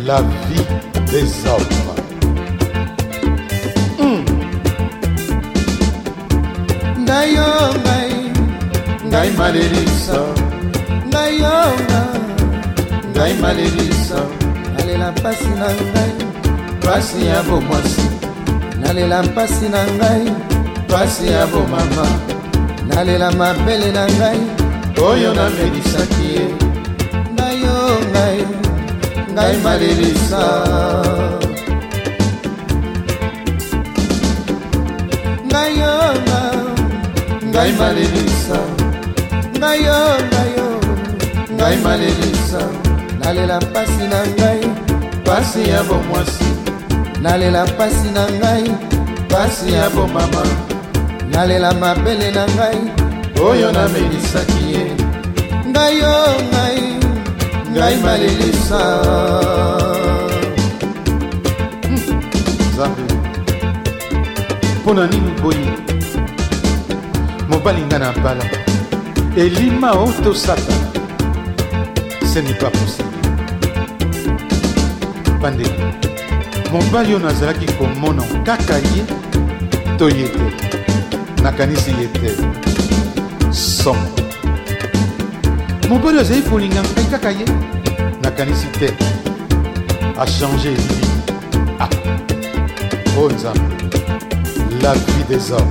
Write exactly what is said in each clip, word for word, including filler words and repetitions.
La vie des hommes. Mm. Ngayo ngai, Ngai malelisa, ngayo ngai, ngai malelisa, nalela pasi na ngai, pasi ya bomwasi, nalela pasi na ngai, pasi ya bomama, nalela mabele na ngai, oyo namelisaki ye. ngayo ngai, Ngai malelisa, ngayo ngai, ngai malelisa, ngayo ngayo, ngai malelisa, nalela pasi na ngai, pasi ya bomwasi, nalela pasi na ngai, pasi ya bomama, nalela mabele na ngai, oyo namelisaki ye. ngayo ngai, Ngai malelisa. Nzambe mpona nini boye mobali nga na bala elima o tosaka? Ce n'est pas possible. Bande mobali oyo nazalaki komona kaka ye to ye te, nakanisi ye te somo. Mobali azali kolinga ngai kaka ye, nakanisi te a changé vie. Ah, oh Nzambe, la vie des hommes.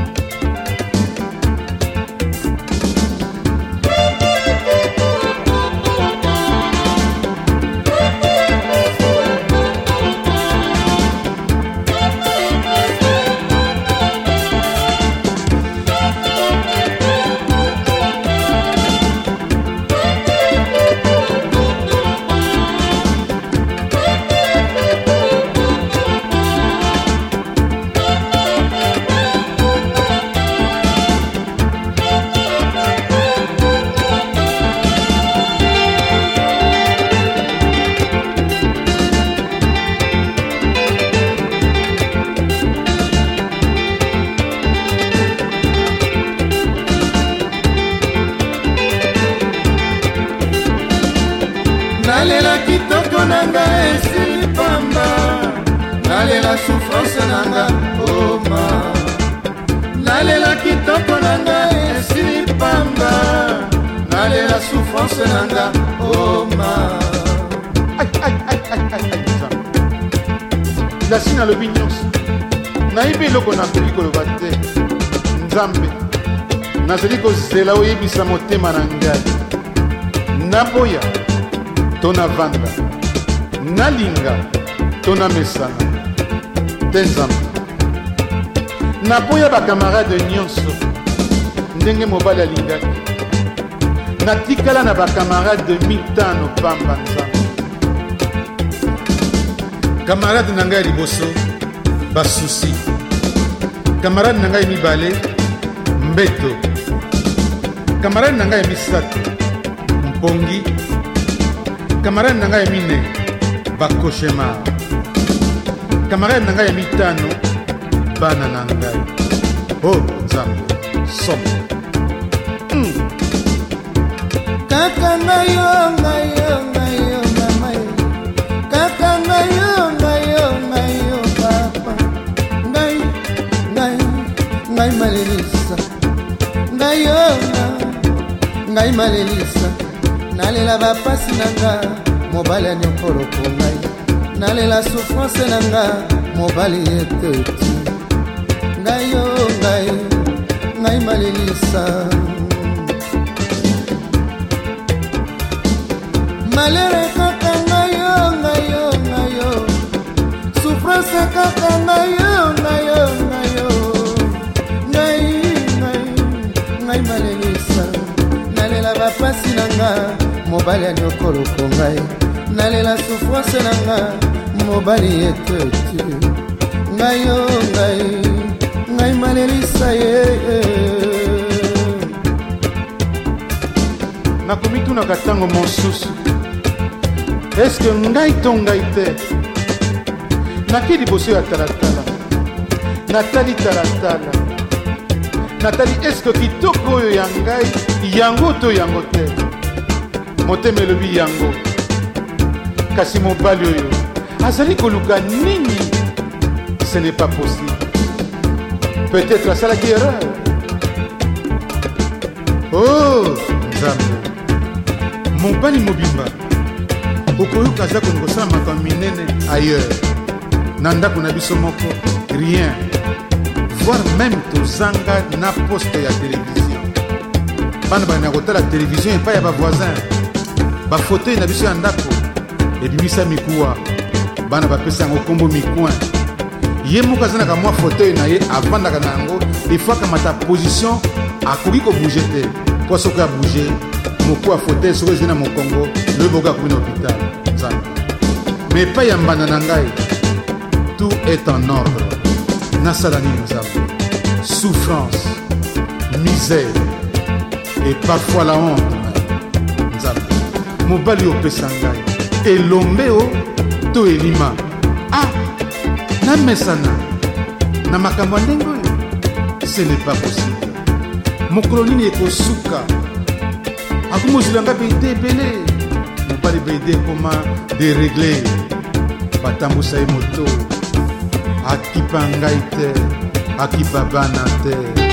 nalela kitoko nanga esili pamba, nalela souffrance nanga oma, nalela kitoko nanga esili pamba, nalela souffrance nanga oma. Aïe, aïe, aïe, aïe, aïe, aïe, Nzambe. Lasi nalobi nyonso nayebi eloko nakoki koloba te. Nzambe nazali kozela oyebisa motema na ngai, naboya to navanda, nalinga to namesana te. Nzambe naboya bakamarade nyonso ndenge mobali alingaki, natikala na bakamarade mitano pamba. Nzambe kamarade na ngai liboso basusi, kamarade na ngai mibale mbeto, kamarade na ngai misato mpongi, kamarade na ngai mine bakoshema, kamarade na ngai mitano bana na ngai. Oh Nzambe somo. Mm. Kaka ngayo ngayo ngayo mama, kaka ngayo ngayo ngayo papa, ngai ngai ngai malelisa, ngayo ngai malelisa, nalela bapasi nanga mobali anyokoloko ngai, nalela souffrance nanga mobali eteti, ngayo ngai ngai malelisa. Malere kaka ngayo ngayo ngayo, souffrance kaka ngayo ngayo ngayo, ngai ngai ngai malelisa, nalela bapasi nanga mobali anyokoloko ngai, nalela souffrance nanga mobali eteti, ngayo ngai ngai malelisa ye. nakomitunaka ntango mosusu, eske ngai to ngai te? naki liboso ya talatala, natali talatala, natali eske kitoko oyo ya ngai yango to yango te? motema elobi yango. kasi mobali oyo azali koluka nini? Ce n'est pas possible. Peut-être asalaki erreur. Oh nzambe, mobali mobimba okoyoka aza kolinga kosala makambo minene ailleurs na ndako na biso moko rien, voire même tozanga na poste ya télévision. Bana bana kotala télévision epai ya bavoisin, bafauteuil na biso ya ndako ebimisa mikuwa, bana bapesa yango kombo mikoin. Ye moko azanaka mwa fauteuil na ye avandaka na yango efo akamata position akoki kobouge te, po soki abouge moko ya fauteuil soki ezwi na mokongo loyeboka akomi na hôpital nzambe. Mais epai ya mbanda na ngai tout est en ordre. Nasala nini nzambe? Souffrance, misère et parfois la honte nzambe. Mobali opesa ngai elombe o to elima ah namesana na makambo ya ndenge oyo, ce n'est pas possible. mokolo nini ekosuka akomozilanga beide ebele, mobali beide ekoma deregle, batambusa ye moto akipa ngai te, akipa bana te.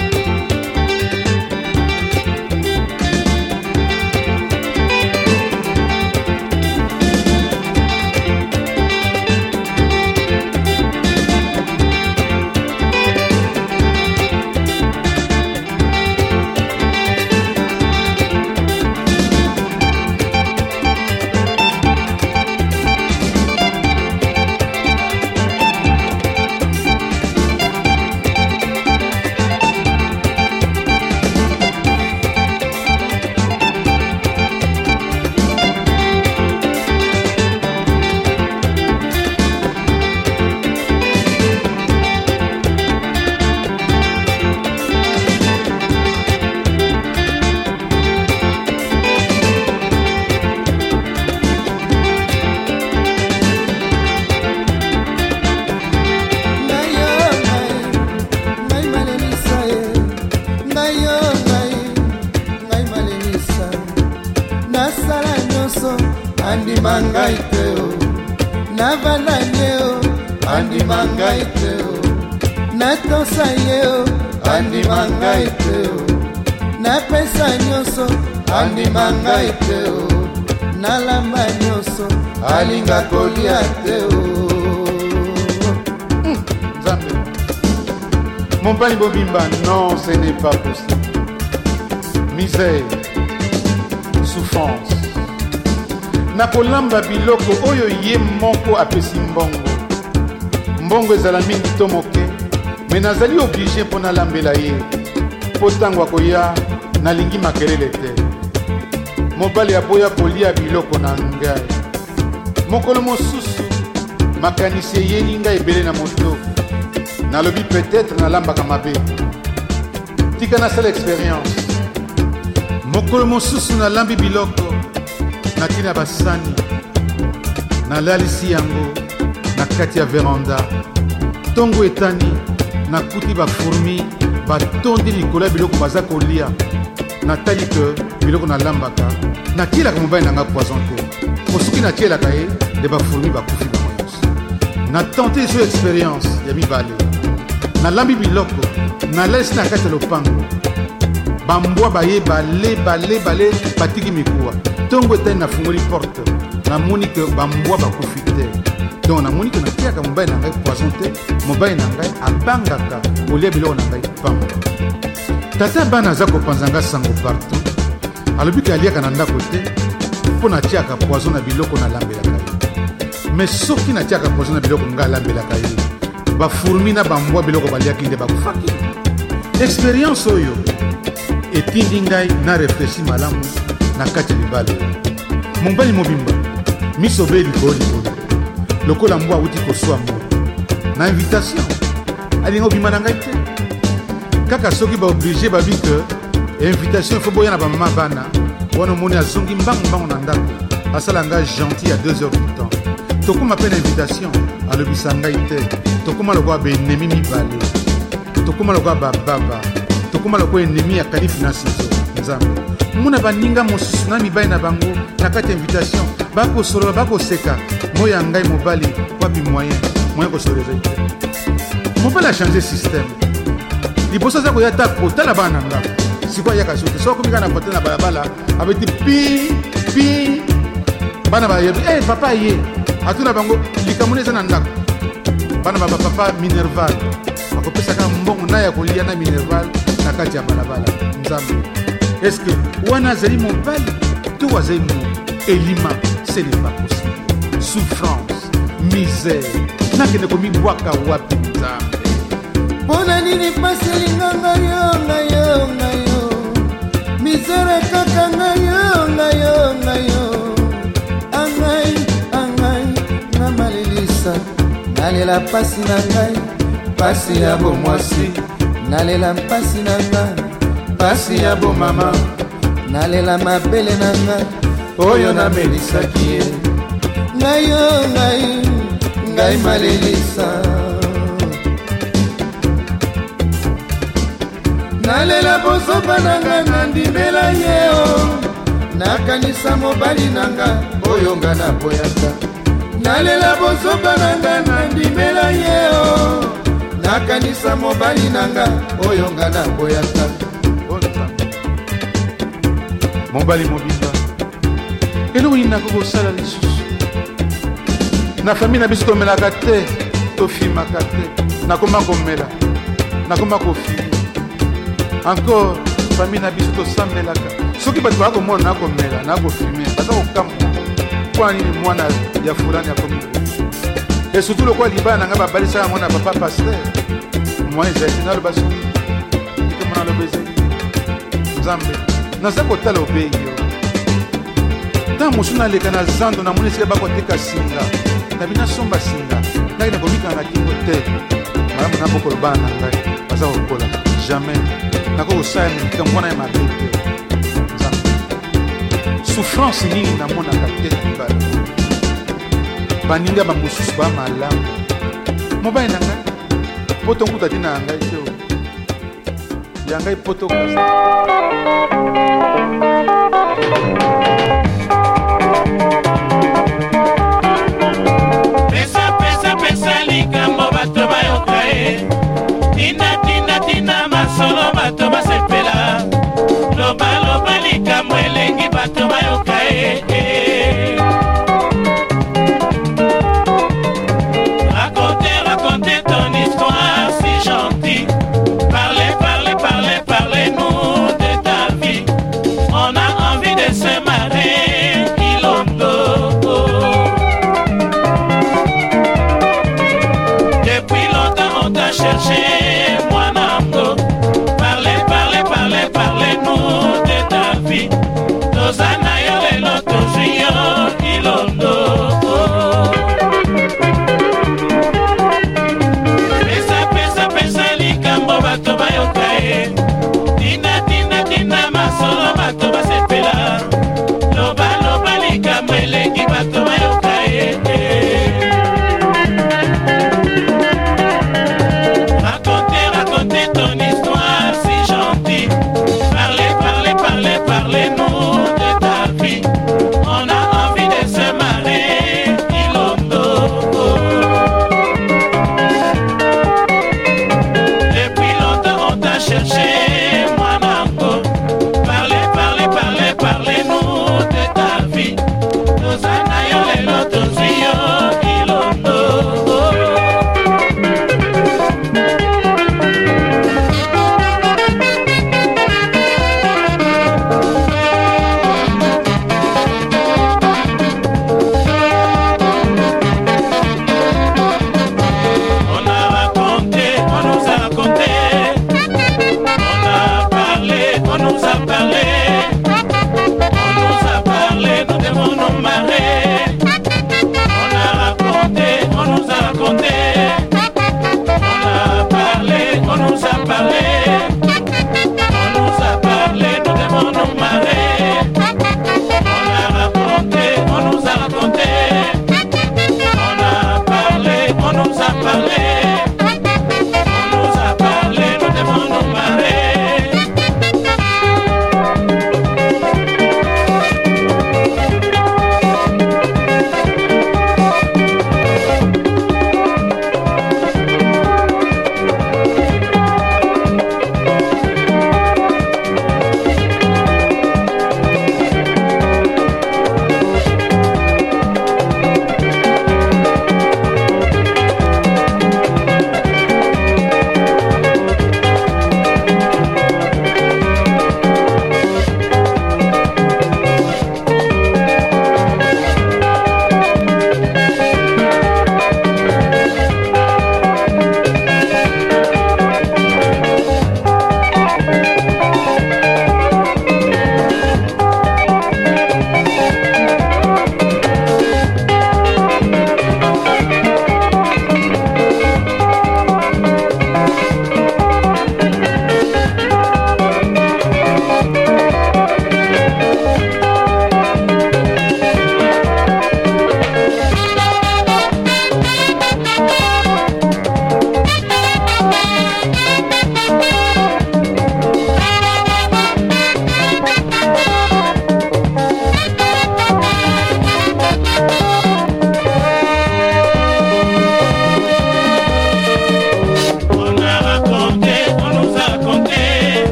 Andi mangai teo, na vananyeo, andi mangai teo, na tosayeo, andi mangai teo, na pesa nyoso, andi mangai teo, na lamba nyoso, alinga kolia teo. Nzambe, mobali bobimba, non, ce n'est pas possible. Misère, souffrance. Nakolamba biloko oyo ye moko apesi mbongo. Mbongo ezala mingi to moke, me nazali obligé mpo nalambela ye, mpo ntango akoya nalingi makelele te. Mobali aboya kolia biloko na ngai. Mokolo mosusu makanisi eyeli ngai ebele na moto, nalobi peut-être nalambaka mabe. Tika nasala expérience. Mokolo mosusu nalambi biloko natina basani, nalalisi yango na kati ya veranda. Tongo etani nakuti bafourmi batondi likolo ya biloko baza kolia. Natali ke biloko nalambaka natielaka mobali nanga poison te, po soki natielaka ye de bafourmi bakufi bango nyonso. Natente ezo expérience ya mibale, nalambi biloko nalalisi na kati ya lopango. Bambwa baye bale bale bale batiki mikuwa. Tongo etani nafungoli porte, namoni ke bambwa bakufi te. Donc namoni ke natiaka mobali na ngai poison te, mobali na ngai abangaka kolia biloko na ngai pamba. Tata bana aza kopanza nga sango partout, alobi ke aliaka na ndako te mpo natiaka poison na biloko nalambelaka ye. Mais soki natiaka poison na biloko nga alambelaka ye, bafourmi na bambwa biloko baliaki nde bakufaki. Expérience oyo etindi ngai na réfléchi malamu na kati ya libala. Mobali mobimba miso be likolo likolo lokola mbwa awuti koswa moto na invitation alinga obima na ngai te. Kaka soki baoblige babi ke invitation fo boya na bamama bana wana omoni azongi mbangu mbangu na ndako asala ngai gentil à deux heures du temps. Tokoma mpe na invitation alobisa ngai te. Tokoma lokola baennemi mibale, tokoma lokola bababa, tokoma lokola ennemi ya kalifi na sizo. Nzambe muna baninga mosusu na mibali na bango na kati ya invitation bakosolola bakoseka moi ya ngai mobali wapi moyen moyen kosolola ezali te mobali achange système liboso aza koya ta kotala bana na ndako sikoyo ayaka so te so akomi kaka na kote na balabala abeti pi pi bana bayebi e papa ye atuna bango likambo nde eza na ndako bana bapapa minerval akopesaka mbongo na ya kolia na minerval na kati ya balabala nzambe eske wana azali mobali to azali mo elima ce n'est pas possible souffrance misère nakende komibwaka wapi nzambe mpona nini pasi elinganga yo ngayo ngayo misere kaka ngayo ngayo ngayo angai angai nga malelisa nalela pasi na ngai pasi ya bomwasi nalela mpasi na ngai pasi ya bomama nalela mabele na ngai oyo namelisaki ye ngayo ngai ngai malelisa nalela bozoba na ngai nandimela ye o nakanisa mobali na ngai oyo nga naboyaka nalela bozoba na ngai nandimela ye o nakanisa mobali na ngai oyo nga naboyaka mobali mobimba eloko nini nakoki kosala lisusu na famille na biso tomelaka te tofimaka te nakoma komela nakoma kofimi encore famille na biso tosambelaka soki bato bakomona nakomela nakofimi baza kokamwa mpona nini mwana ya fulani akomi e surtout lokola libala na ngai babalisaka yango na papa paster mwa ezali naloba soki ikomona loba ezali nzambe naza kotala obeyi yo ntango mosu naleka na zando namoni esika bakoteka singa nabi nasomba singa naki nakomikana na kingo te malamu nabokolo bana na ngai baza kokola jamais nakoki kosala likambo wana ya mabe te nzambe souffrance nini namonaka te na libala baninga bamosusu bamalamu mobali na ngai poto nkuta tina ya ngai te ya ngai poto kasa pesa pesa pesa likambo bato bayoka ye tina tina tina masolo bato basepela loba loba likambo elengi bato bayoka ye racontez racontez ton histoire si gentille parlez parlez parlez parlez nous de ta vie on a envie de se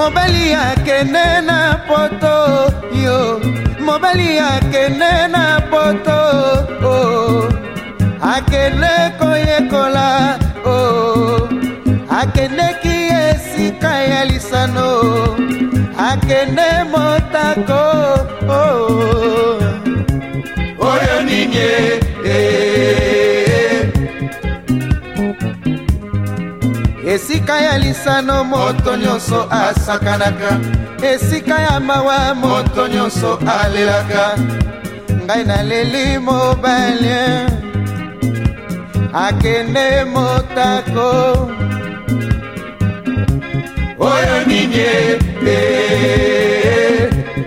mobali akende na poto yo, mobali akende na poto oh. Akende koyekola oh. Akende ki esika ya lisano, akende motako oh. Oyo ninye eh. Esika ya lisano moto nyonso asakanaka, esika ya mawa moto nyonso alelaka. Ngai naleli mobali akende motako oyo ninye eh.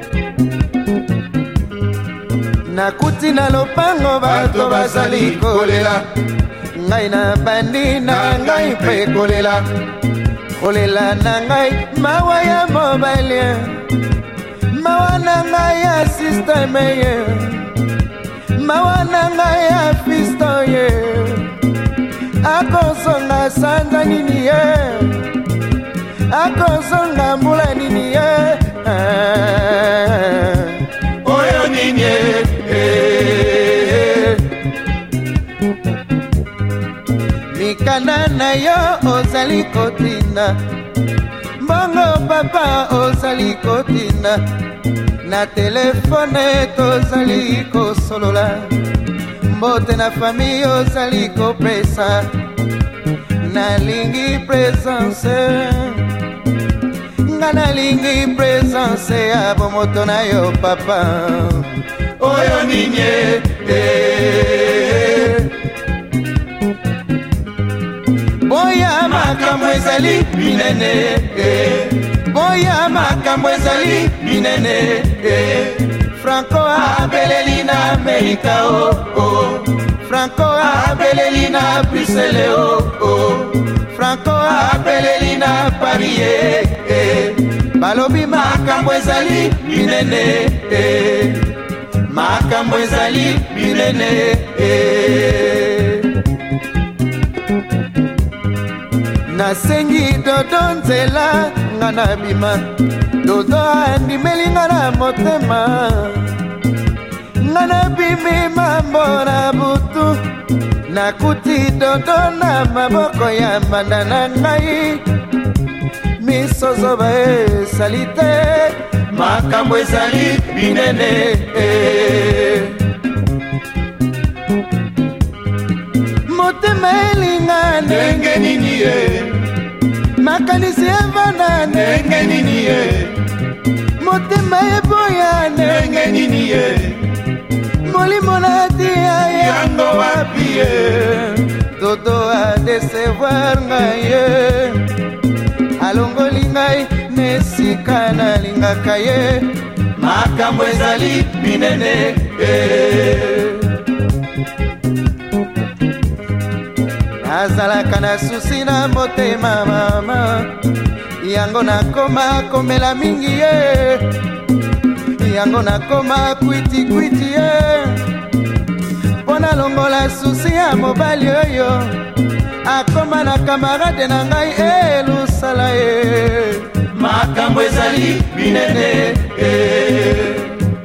Nakuti na lopango bato bazali kolela, ngai na bandi na ngai mpe kolela, kolela na ngai mawa ya mobali, mawa na ngai ya systeme ye, mawa na ngai ya fisto ye, akosonga sanza nini ye, akosonga mbula nini ye oyo nini eh. Mikanda na yo ozali kotina, mbongo papa ozali kotina, na telefone tozali kosolola, mbote na fami ozali kopesa, nalingi presence, nga nalingi presence ya bomoto na yo papa oyo ninye eh. Boya makambo ezali minene eh. Boya makambo ezali minene eh. Franco abeleli na Amerika oh, oh. Franco abeleli na Bruxelles oh, oh. Franco abeleli na Paris eh, eh. Balobi makambo ezali minene eh. Makambo ezali minene eh. Nasengi dodo nzela nga na bima, dodo andimeli nga na motema, nga na bimi mambo na butu, nakuti dodo na maboko ya mbanda na ngai, misozo esali te, makambo ezali minene eh. Motema elinga ndenge nini ye, makanisi evana ndenge nini ye, motema eboya ndenge nini ye, molimo natia yango wapi ye, dodo adesevoir ngai ye, alongoli ngai nesika nalingaka ye, makambo ezali minene eh. Azalaka na susi na motema mama, yango nakoma komela mingi ye, yango nakoma kwiti kwiti ye, pona longola susi ya mobali oyo, akoma na kamarade na ngai elusala ye, makambo ezali minene eh.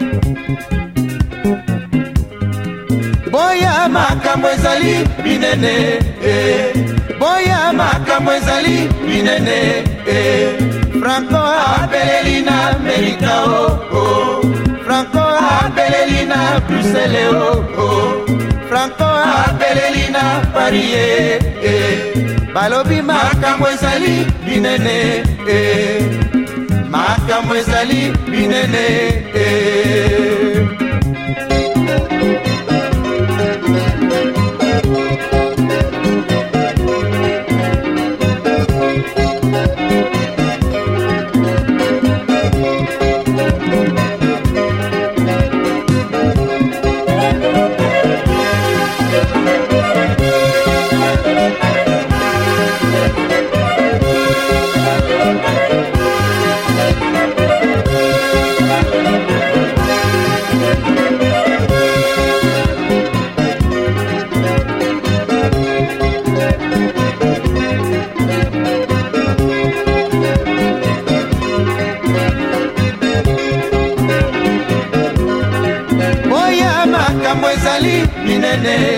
Boya makambo ezali minene eh. Boya makambo ezali minene eh. Franco abeleli na Amerika oh, oh. Franco abeleli na Bruxelles oh, oh. Franco abeleli na Paris eh, eh. Balobi makambo ezali minene eh. Makambo ezali minene eh.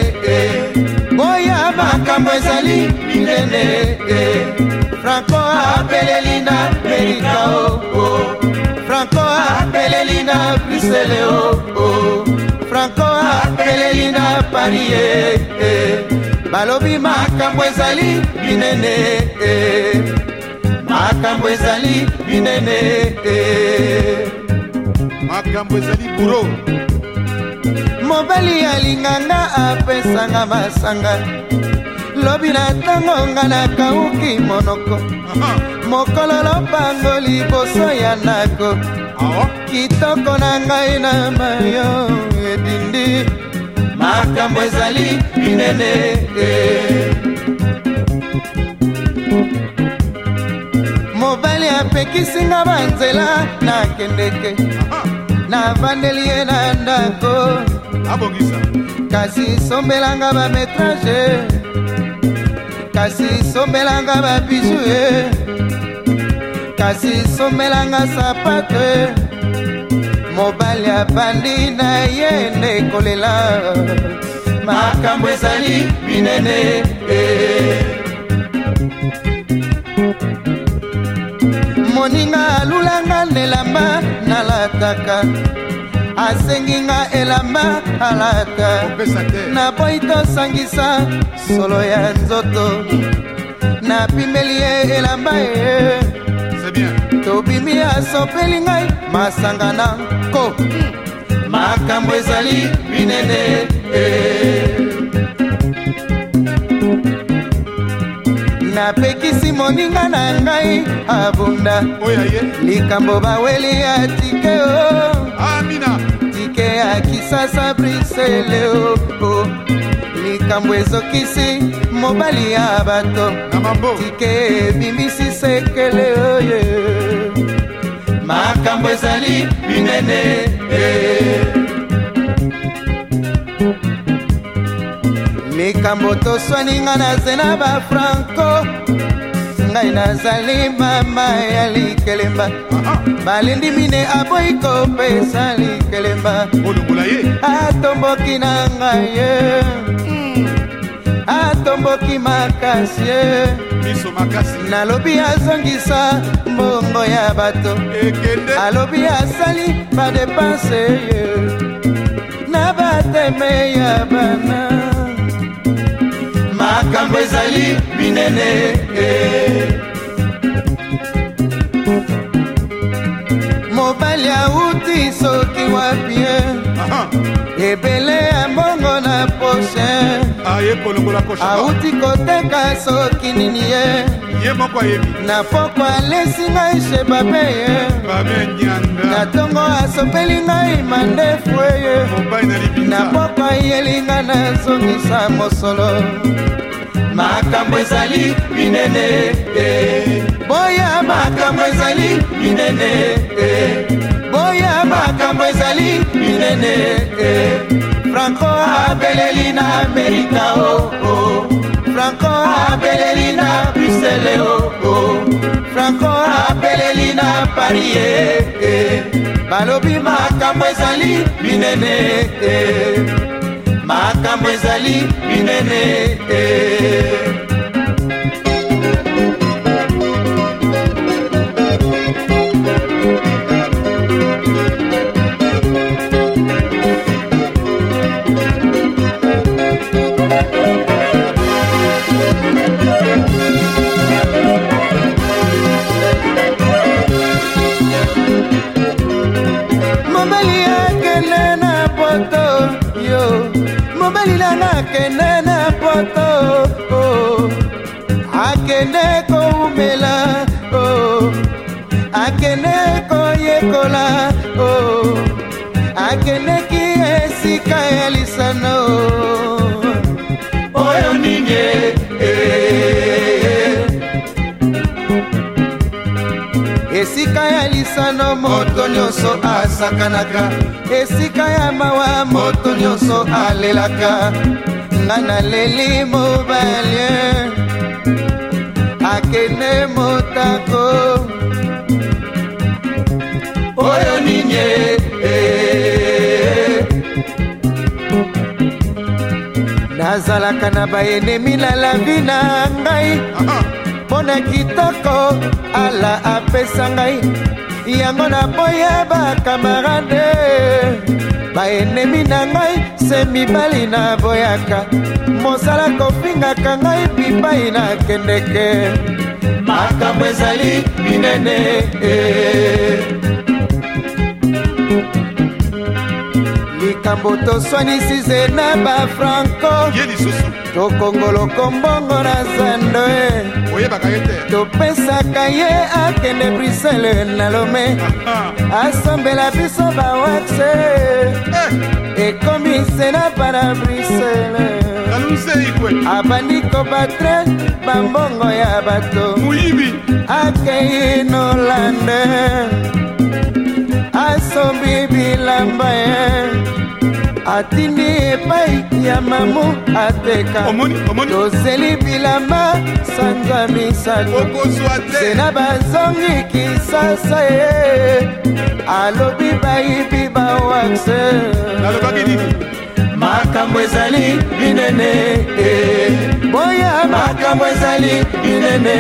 boya makambo ezali minene Franco apeleli na Amerika o Franco apeleli na Bruxelles o Franco apeleli na Paris balobi makambo ezali minene makambo ezali minene makambo ezali buro mobali alinganga apesanga masanga lobi na ntango nga nakauki monoko mokolo lopango liboso ya ndako kitoko na ngai na mayo edindi makambo ezali minene mobali apekisinga banzela nakendeke navandeli ye na ndako kasi sombelanga bametrage kasi sombelanga babiju ye kasi sombelanga sapato mobali abandi na ye nde kolela makambo ezali minene moninga alulanga nelamba nalataka asenginga elamba alata na boyi tosangisa solo ya nzoto napimeli ye elamba ye tobimi asopeli ngai masanga na ko makambo ezali minene napekisi moninga na ngai abunda likambo baweli ya tike o tike ya kisasa Bruxelles o likambo ezokisi mobali ya bato tike ebimbisi sekele oye makambo ezali minene likambo toswaninga nazena ba Franco ngai nazali mama ya likelemba balindi mine aboyi kopesa likelemba atomboki na ngai ye atomboki makasi ye nalobi azongisa mbongo ya bato alobi asali badepanse ye na bateme ya bana makambo ezali minene mobali auti soki wapie ebele ya mbongo na poshe auti koteka soki nini ye na poko alesi ngai she babe ye na tongo asopeli ngai mandefu ye na poko ayelinga nazongisa mosolo makambo ezali minene boya makambo ezali minene boya makambo ezali minene Franco abeleli na Amerika o Franco abeleli na Bruxelles o Franco abeleli na Paris balobi makambo ezali minene makambo ezali minene mobali akende na poto yo mobali nanga akende na poto akende koumela akende koyekola akendeki esika ya lisano oyo ninge esika ya lisano moto nyonso asakanaka esika ya mawa moto nyonso alelaka nga naleli mobali akende motako oyo ninye nazalaka na baenemi na lavi na ngai mpona kitoko ala apesa ngai yango naboya bakamarade baenemi na ngai se mibali na boyaka mosala kofingaka ngai bipai na kendeke makambo ezali minene likambo toswanisize na bafranco tokongoloko mbongo na zando topesaka ye akende brisele na lome asombela biso bawaxe ekomise na pana brisele abandi kobatre bambongo ya bato akei nolande asombi bilamba ye atindi epai ya mamu ateka tozeli bilamba sanza misato sena bazongi kisasa ye alobi bayibi bawaxe makambo ezali minene boya makambo ezali minene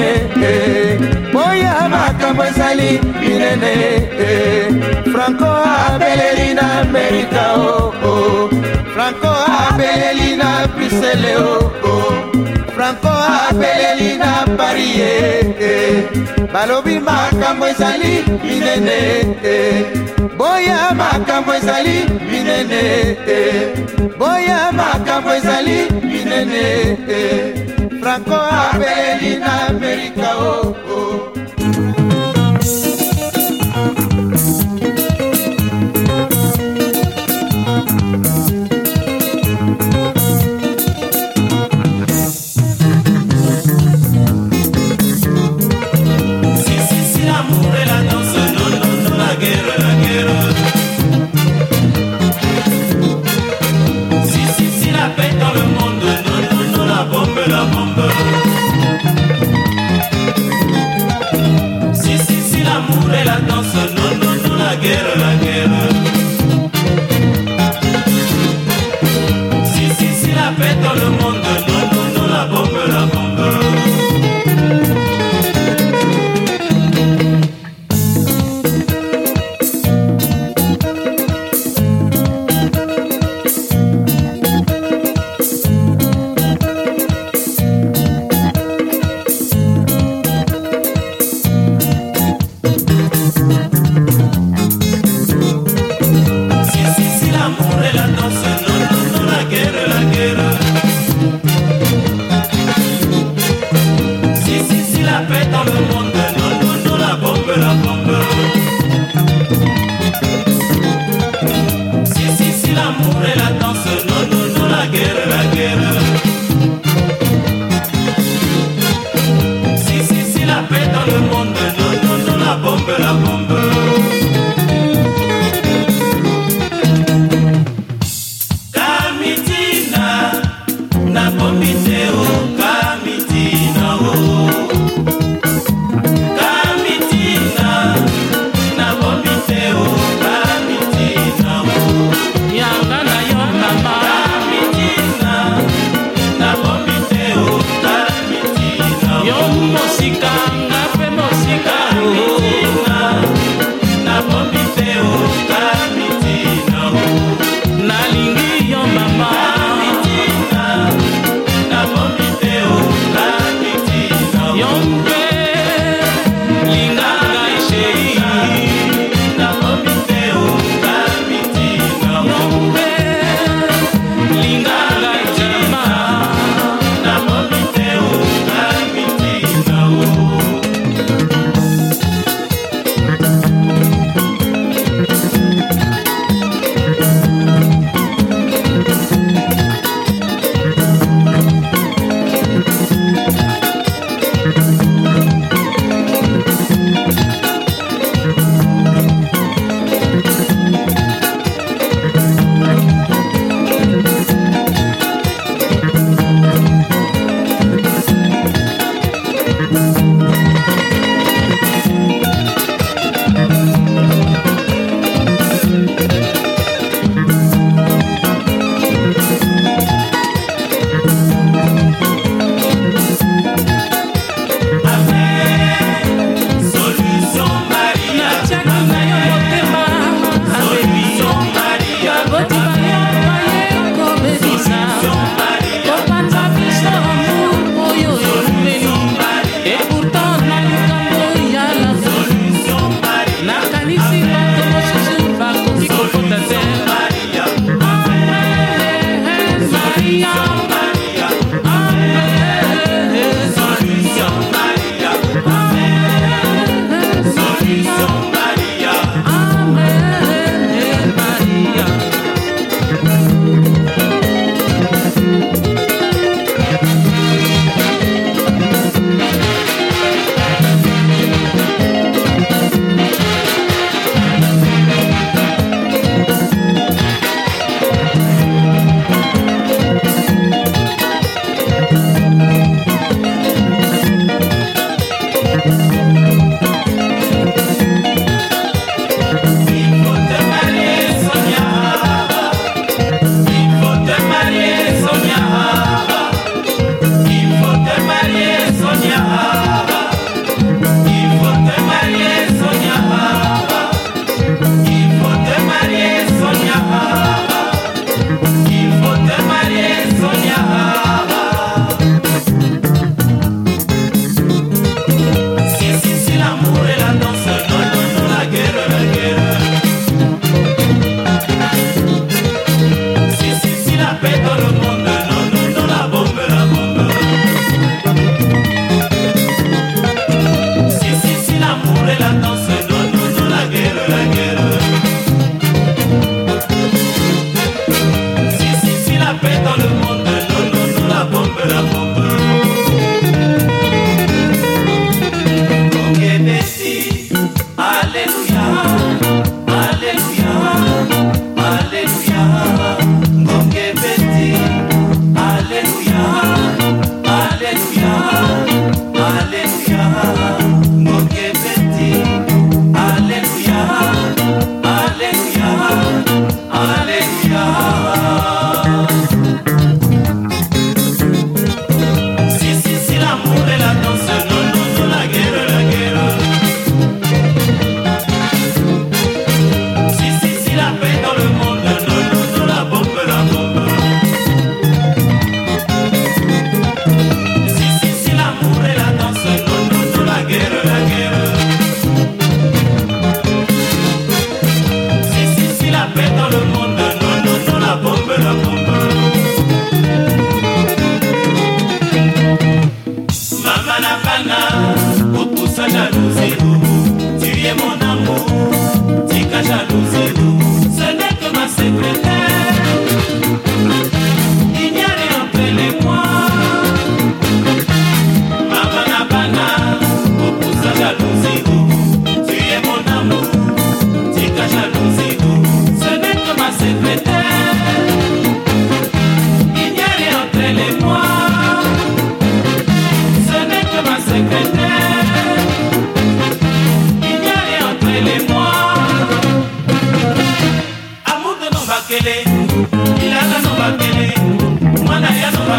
boya makambo ezali minene Franco abeleli na Amerika oh oh Franco abeleli na Bruxelles oh oh Franco abeleli na Paris eh balobi makambo ezali minene boya makambo ezali minene boya makambo ezali minene Franco abeleli na Amerika oh oh Nalingi yo mama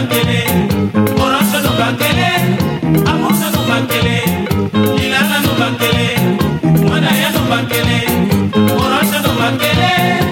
bankele, Morancho no bankele, Amosa no bankele, Lilana no bankele, Manaya no bankele, Morancho no bankele.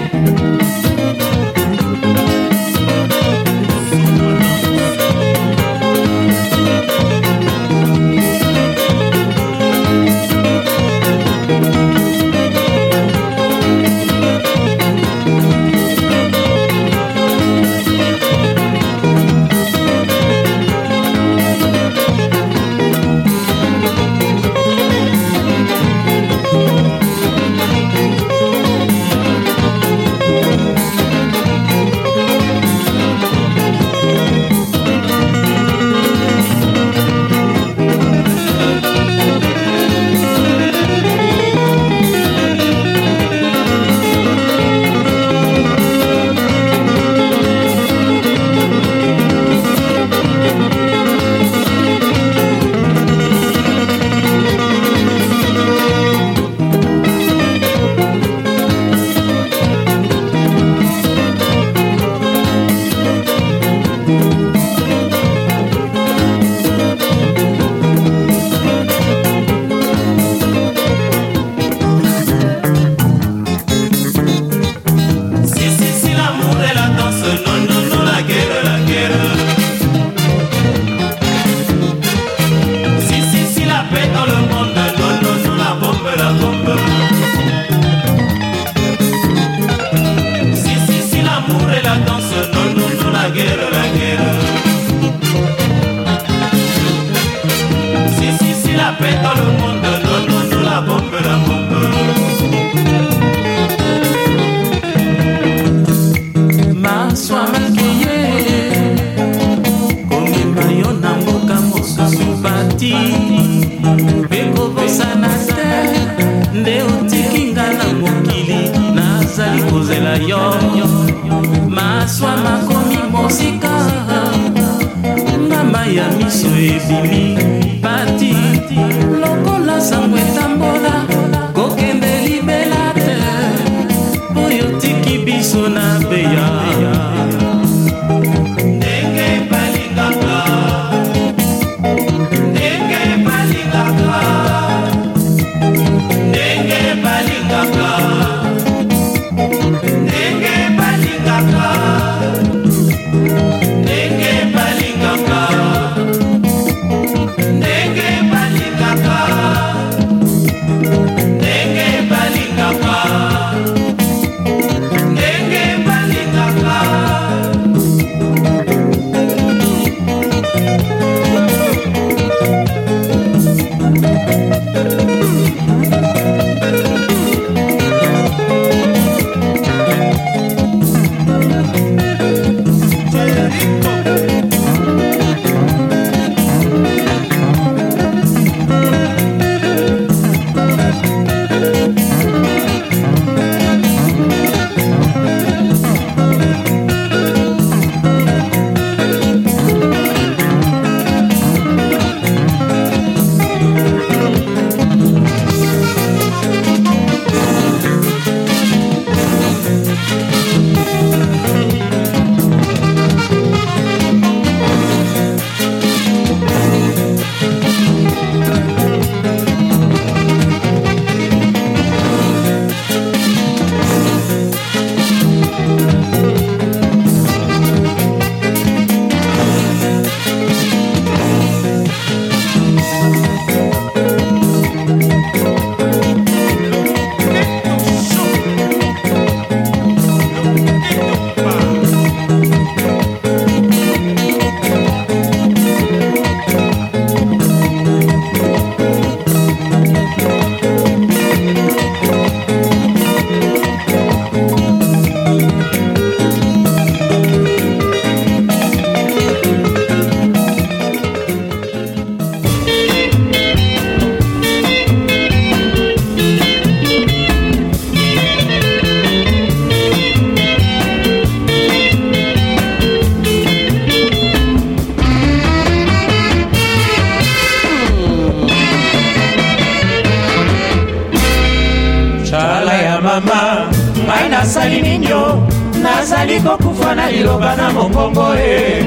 mama mai nasali ninyo nazali kokufa na liloba na mongongo e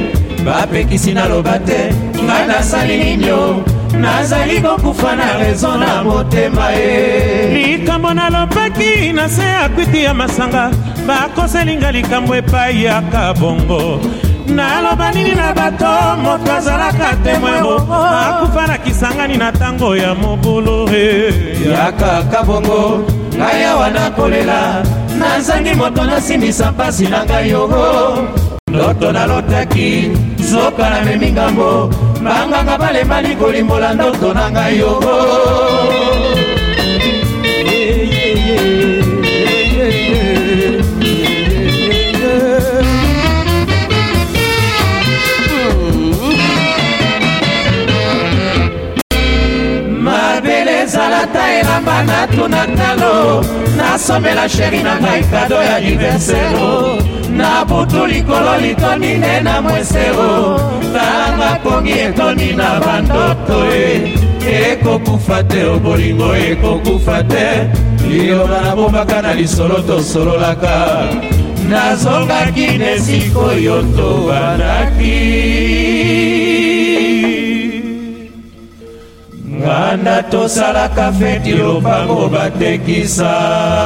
bapekisi naloba te nga nasali ninyo nazali kokufa na rezo na motema ye likambo nalobaki na se akwiti ya masanga bakoselinga likambo epai ya kabongo naloba nini na bato moto azalaka temwero akufa na kisangani na ntango ya mobulu yaka kabongo ngai awa nakolela nazangi moto nasimbisa mpasi na ngai yogo ndoto nalotaki zoka na memi ngambo banganga balembali kolimbola ndoto na ngai yogo ezalata elamba natuna talo nasomela sheri na ngai kado ya aniversero na butu likolo litonine na mwesero talanga pongi etoni na bandoto e ekokufa te obolingo ekokufa te liyoba nabombaka na lisolo tosololaka nazongaki nesikoyo tobanaki nganda tosalaka feti lopango batekisa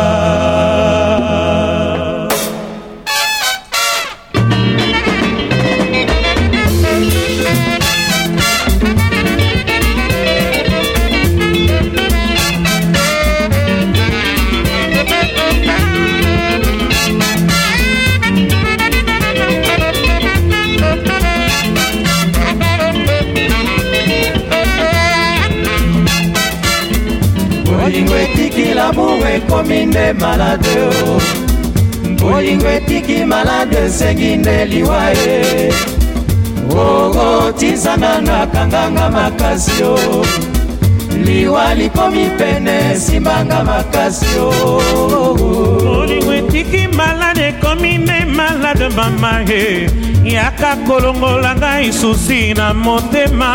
bolingo etiki l'amour ekomi nde malade bolingo etiki malade esengi nde liwa ye okotisanga nakanganga makasi o liwa likomi pene simbanga makasi o bolingo etiki malade ekomi nde malade mama ye yaka kolongola ngai susi na motema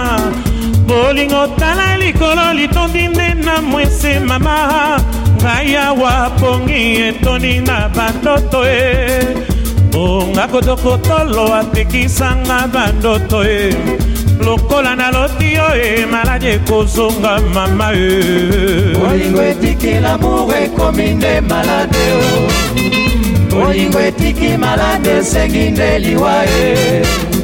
bolingo tala likolo litondi nde na mwese mama ngai awa pongi etoni na bandoto e onga kotokotolo atekisanga bandoto e lokola na loti yo e maladi ekozonga mama e bolingo etiki l'amour ekomi nde malade o bolingo etiki malade esengi nde liwa e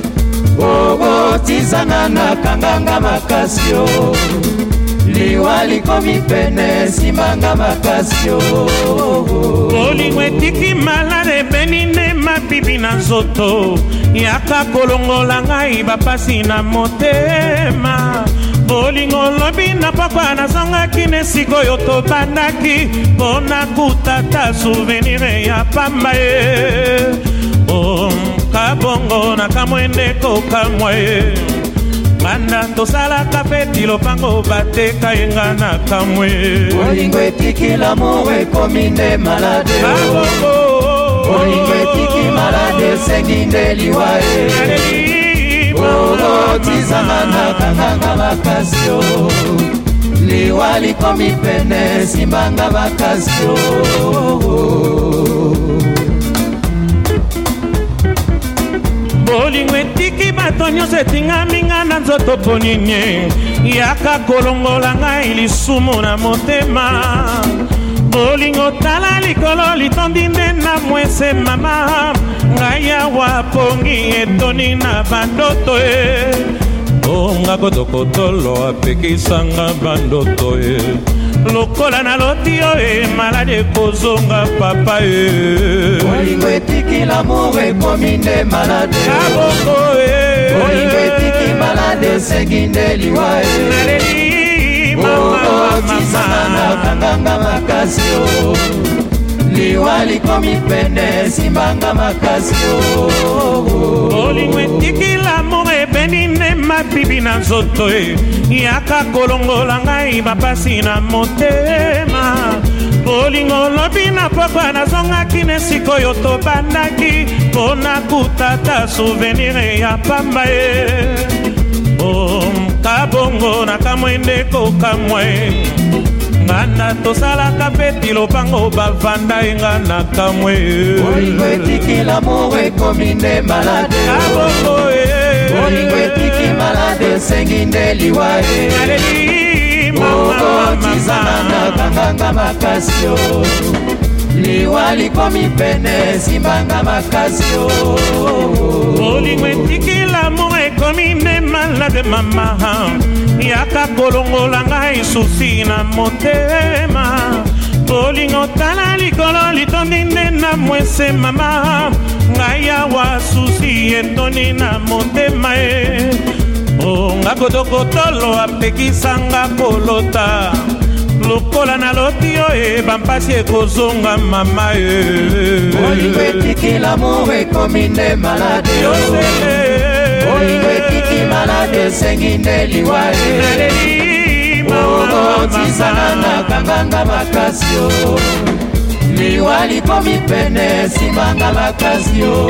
okotizanga nakanganga makasi o liwa likomi pene simbanga makasi o bolingo etiki malade ebeni nde mabibi na nzoto yaka kolongola ngai bapasi na motema bolingo lobi na pokwa nazongaki ne sikoyo tobandaki mpo nakutata souvenir ya pamba ye kabongo na kamwende kokamwa ye banda tosalaka feti lopango bateka yenga na kamwe bolingo etiki l'amour ekomi nde malade bolingo etiki malade esengi nde liwa ye okotizanga nakanganga makasi o liwa likomi pene simbanga makasi o bolingo etiki bato nyonso etingaminga na nzoto ponini yaka kolongola ngai lisumu na motema bolingo tala likolo litondi nde na mwese mama ngai awa pongi etoni na bandoto e onga kotokotolo apekisanga bandoto e lokola na loti yo e maladi ekozonga papa e bolingo etiki l'amour ekomi nde malade kabongo e bolingo etiki malade esengi nde liwa e okotisanga nakanganga makasi o liwa likomi pene simbanga makasi o bolingo etiki l'amour ebeni nde mabibi na nzoto e yaka kolongola ngai bapasi na motema bolingo lobi na pokwa nazongaki ne sikoyo tobandaki mpo nakutata souvenir ya pamba ye kabongo na kamwende kokamwa e ngana tosalaka feti lopango bavanda enga na kamwe bolingo etiki l'amour ekomi nde malade kabongo e esengi nde liwa ye okotizana kanganga makasi yo liwa likomi pene simbanga makasi yo bolingo etiki lamour ekomi nde malade mama yaka kolongola ngai susi na motema bolingo tala likolo litondi nde na mwese mama ngai awa susi etondi na motema e onga kotokotolo apekisanga kolota lokola na loti oye bampasi ekozonga mama e bolingo etiki lamour ekomi nde malade bolingo etiki malade esengi nde liwa e okotizana na kanganga makasi yo liwa likomi pene simbanga makasi yo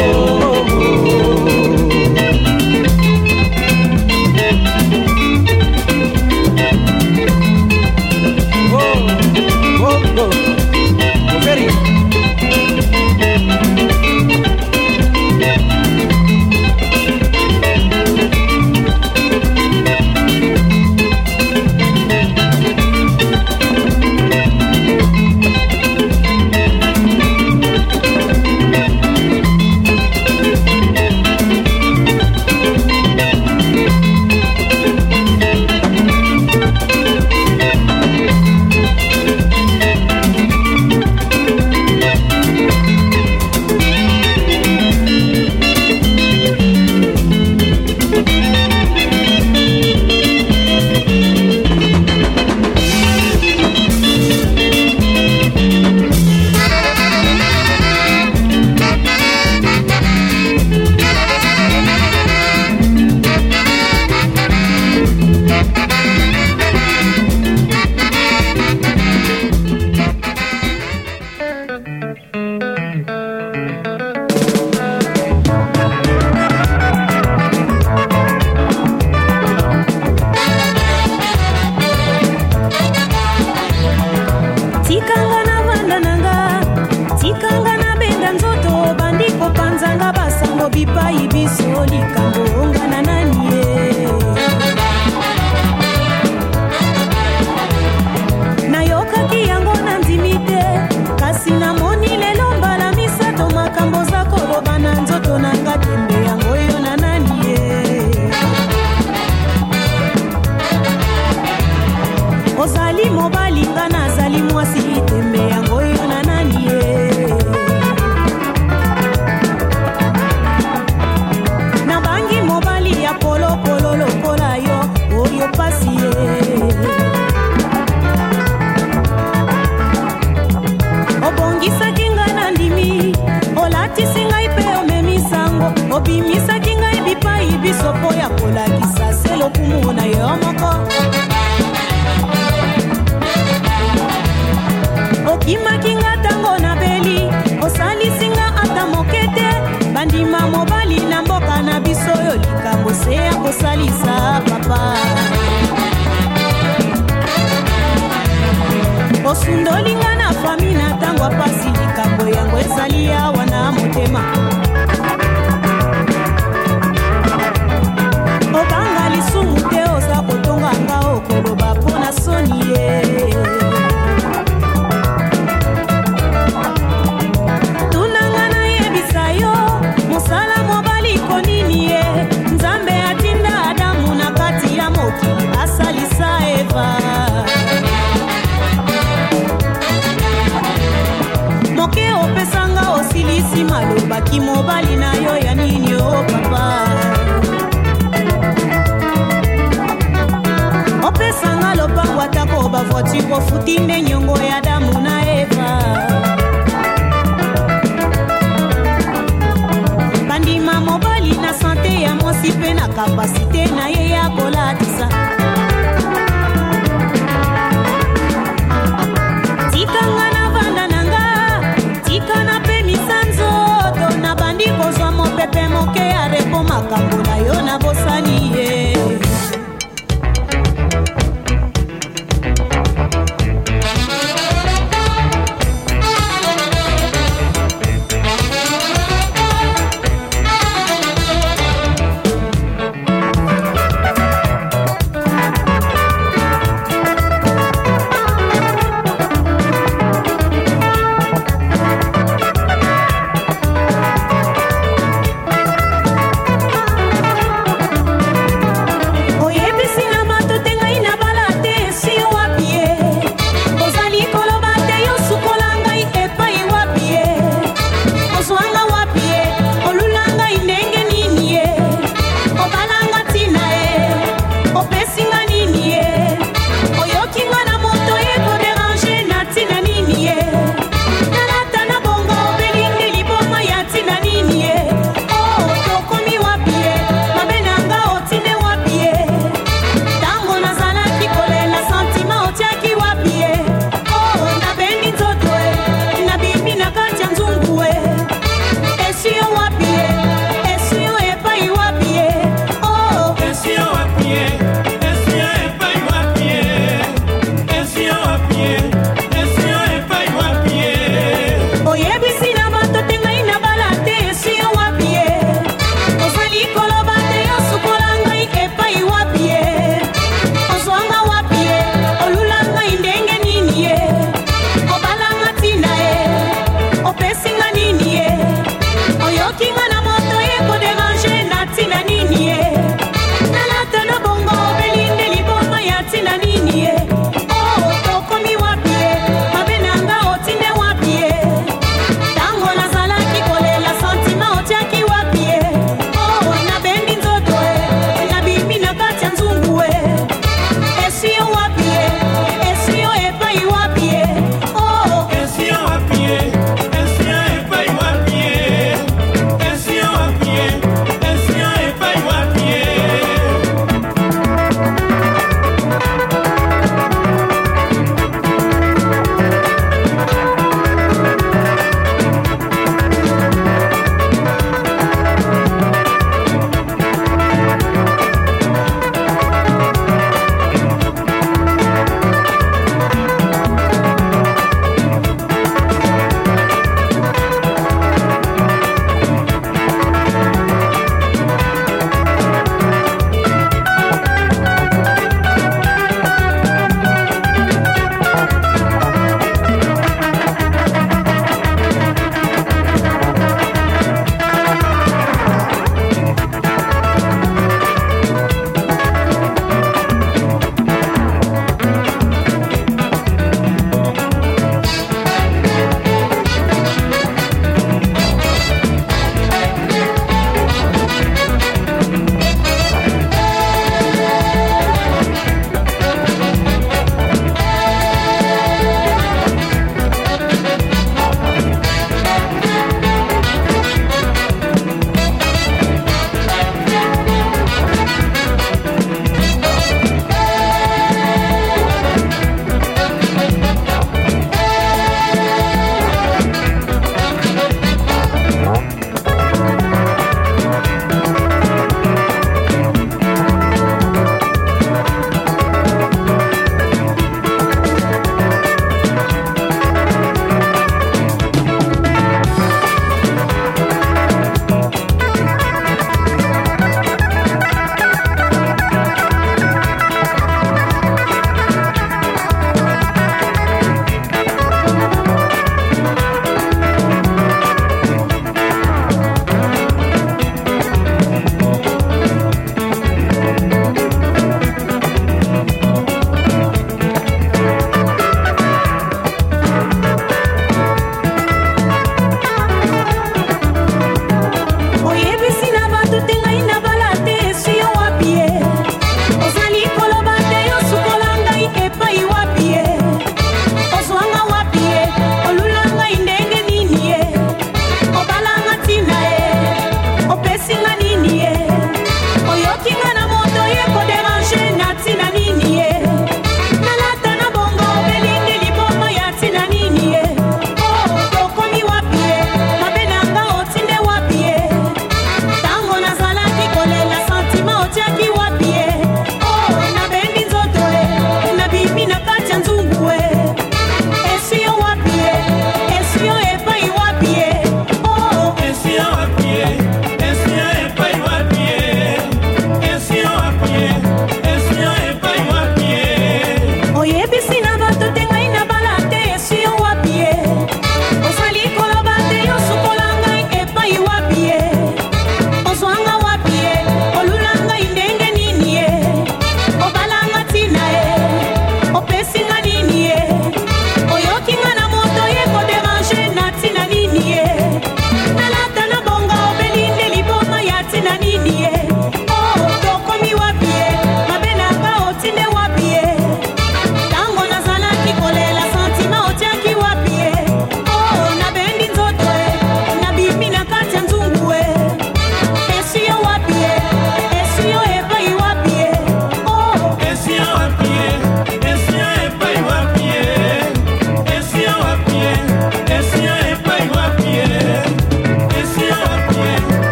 osundolinga na fami na tango apasi likambo yango ezali awa na motema obanga lisumu te oza kotonga nga okoloba mpona soni ye tunanga nayebisa yo mosala mobali konini ye nzambe atinda adamu na kati ya mokili asalisa eva moke opesanga osilisi malobaki mobali na yo ya nini o papa opesanga lopango atako bavoitire ofuti nde nyongo ya Adamu na Eva bandima mobali na sante ya mwasi mpe na kapasite na ye ya kolatisa tikanga na vanda nanga tika na pe misanzo to na bandi kozwa mopepe moke ya repo makambo na yo na bosani ye